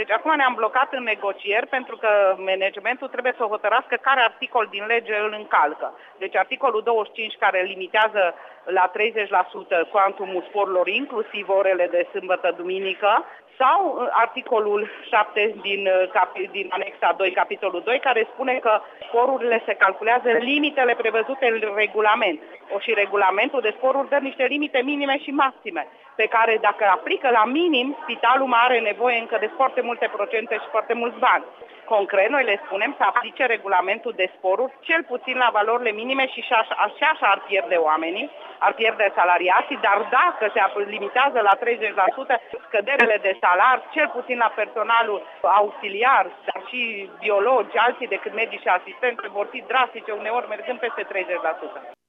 Deci acum ne-am blocat în negocieri pentru că managementul trebuie să hotărască care articol din lege îl încalcă. Deci articolul 25 care limitează la 30% cuantumul sporurilor, inclusiv orele de sâmbătă, duminică, sau articolul 7 din anexa 2, capitolul 2, care spune că sporurile se calculează limitele prevăzute în regulament. Și regulamentul de sporuri dă niște limite minime și maxime, pe care dacă aplică la minim, spitalul mai are nevoie încă de foarte multe procente și foarte mulți bani. Concret, noi le spunem să aplice regulamentul de sporuri cel puțin la valorile minime și așa ar pierde oamenii, ar pierde salariații, dar dacă se limitează la 30% scăderile de salar, cel puțin la personalul auxiliar, dar și biologi, alții decât medici și asistenți, vor fi drastice, uneori mergând peste 30%.